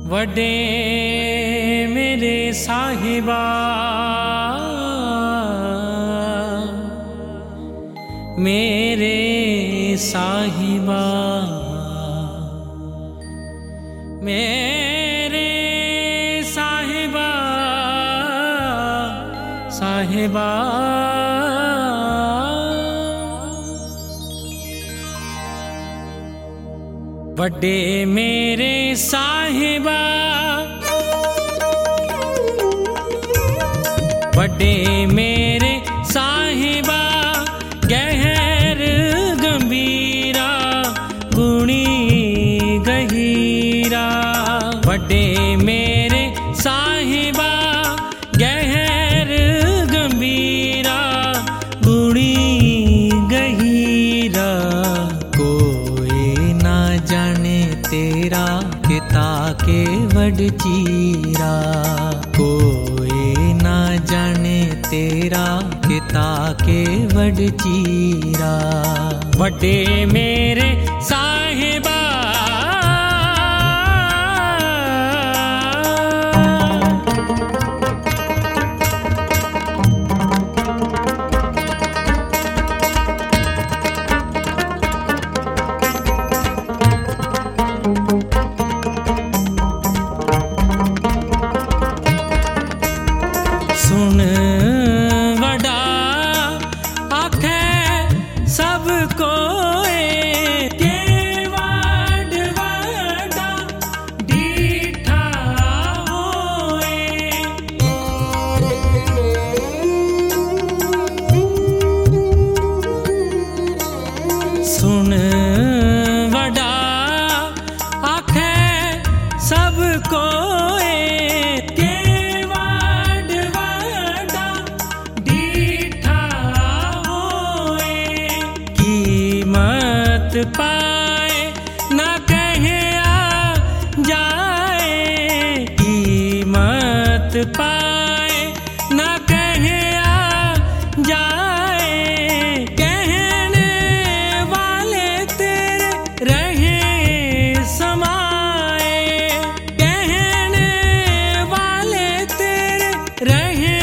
वडे मेरे साहिबा मेरे साहिबा मेरे साहिबा साहिबा वड्डे मेरे साहिबा वड्डे मेरे साहिबा गहर गंभीरा गुणी गहीरा वड्डे मेरे साहिबा गहर गंभीरा गुणी गहीरा जाने तेरा किता के वड चीरा कोई ना जाने तेरा किता के वड चीरा वड्डे मेरे साहिबा सुन वड़ा आखे सब कोए के वाड वड़ा डीठा होए सुन वड़ा आखे सब कोए पाए ना कहे आ जाए कीमत पाए ना कहे आ जाए कहने वाले तेरे रहे समाए कहने वाले तेरे रहे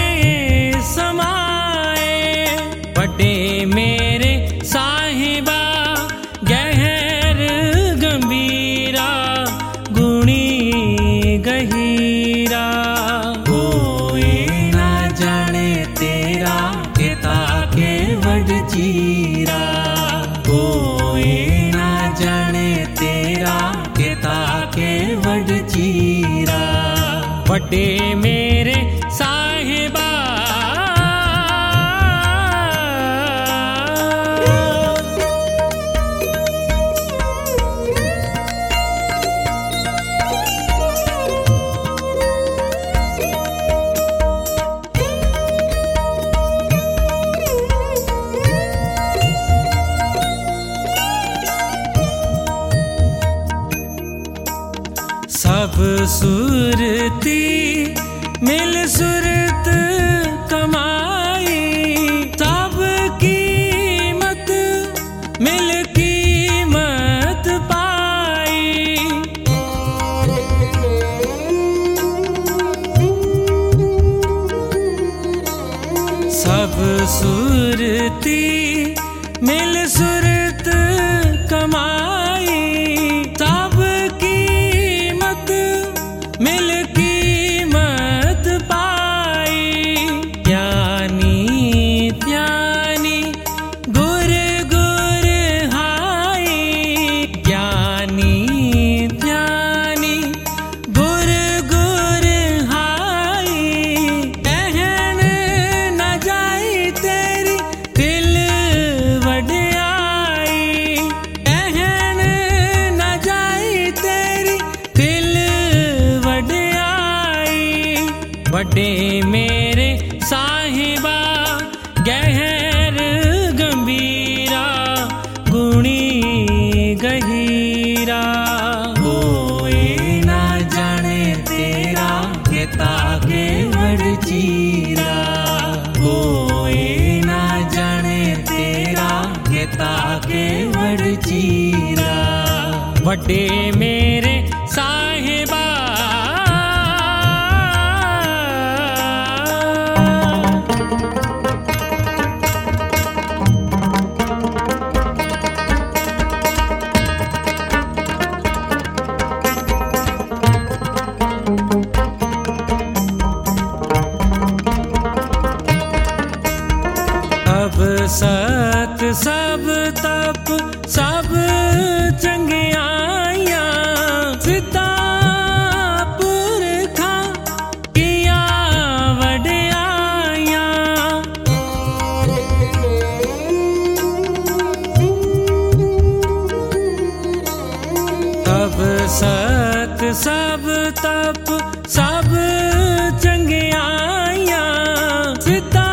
समाए वड्डे मेरे साहिबा गहर गंभीरा गुणी गहीरा कोई ना जाने तेरा किता के वड चीरा कोई ना जाने तेरा किता के वड चीरा वड्डे मेरे साहिबा सब सुरती मिल सुरत कमाई सब कीमत मिल कीमत पाई सब सुरती मिल सुरत कमाई सब मिल कीमत पाई ज्ञानी ज्ञानी गुर गुर हाई ज्ञानी ज्ञानी गुर गुर हाई कहन न जाई तेरी दिल वड्याई कहन न जाई तेरी दिल वड्डे मेरे साहिबा गहर गंभीरा गुणी गहीरा कोई ना जाने तेरा किता के वड चीरा कोई ना जाने तेरा किता के वड चीरा वड्डे मेरे साहिबा पिता पुरखा किया वड्याइयां। सब सत सब तप सब चंगियाइयां। पिता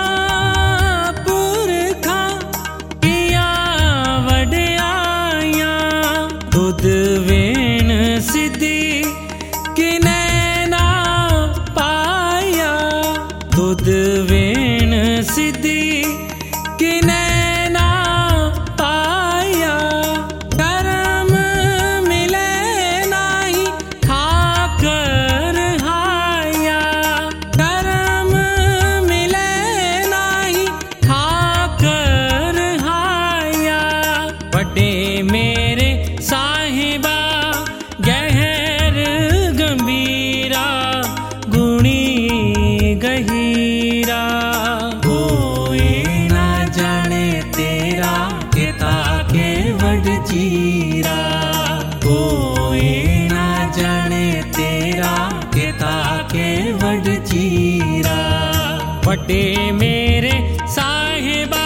पुरखा किया वड्याइयां। दुध वेण सिद्धि किने ना पाया। दुध वेण सिद्धि किने ना पाया। कर्म मिले नाही खाकर हाया। कर्म मिले नाही खाकर हाया। बड़े मेरे साहिबा गहर गंभीरा गुणी गहीरा। कोई ना जाने तेरा पिता के वड चीरा। कोई ना जाने तेरा पिता के वड चीरा। बड़े मेरे साहिबा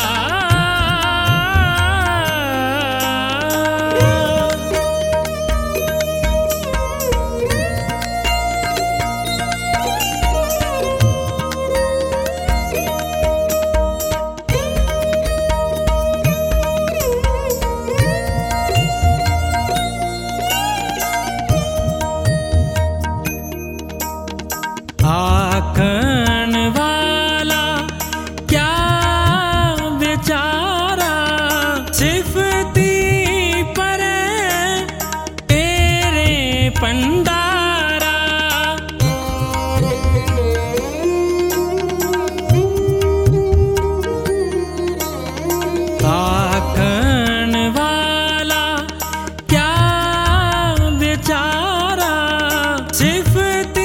आखन वाला क्या बेचारा। सिफती पर तेरे पंडारा। आखन वाला क्या बेचारा। सिफती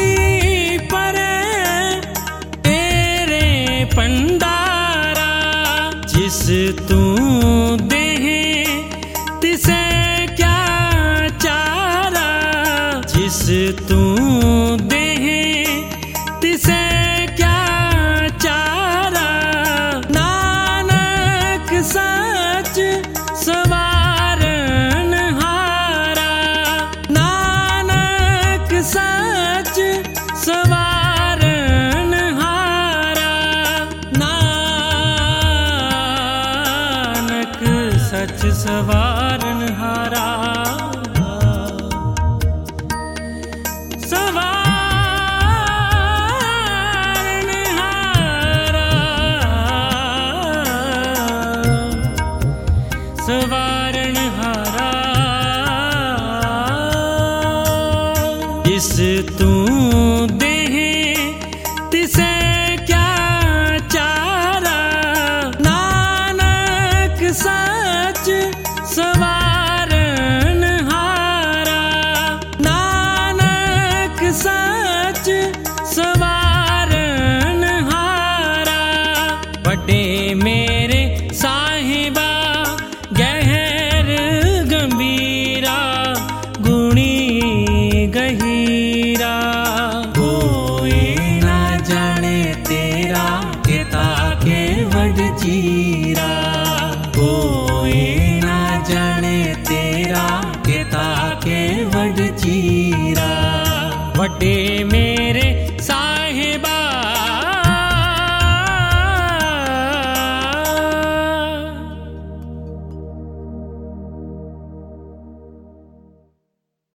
पंडारा। जिस तू देह तिसे क्या चारा। जिस तू देह तिसे क्या चारा। नानक सच सवारन हारा। नानक सच सवारन हारा। नानक सच सवारन हारा। सवारन हारा। सवारन हारा। जिस तू देह तिसे